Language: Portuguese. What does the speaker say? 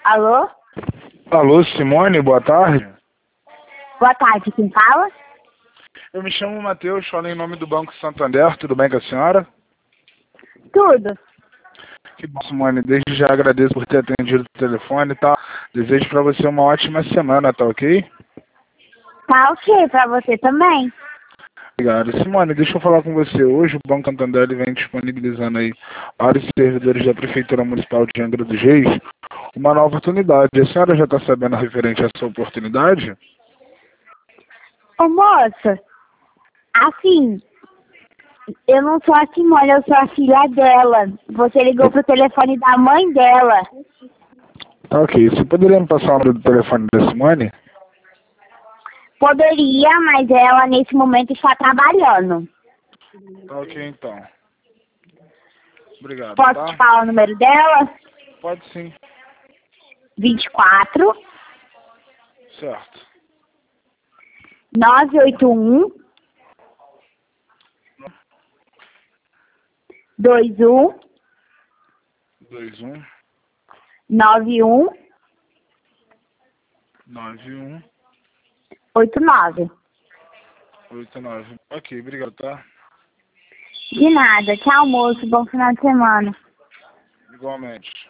Alô? Alô, Simone, boa tarde. Boa tarde, quem fala? Eu me chamo Matheus, falo em nome do Banco Santander, tudo bem com a senhora? Tudo. Que bom, Simone, desde já agradeço por ter atendido o telefone, tá? Desejo para você uma ótima semana, tá ok? Tá ok, pra você também. Obrigado. Simone, deixa eu falar com você. Hoje o Banco Santander ele vem disponibilizando aí para os servidores da Prefeitura Municipal de Angra dos Reis uma nova oportunidade. A senhora já está sabendo referente a essa oportunidade? Ô, moça, assim, eu não sou a Simone, eu sou a filha dela. Você ligou pro telefone da mãe dela. Tá ok. Você poderia me passar o número do telefone da Simone? Poderia, mas ela nesse momento está trabalhando. Tá ok, então. Obrigado, Posso te tá? falar o número dela? Pode sim. 24 Certo. 981 21 21 91 91 89. 89. Ok, obrigado, tá? De nada. Tchau, moço. Bom final de semana. Igualmente.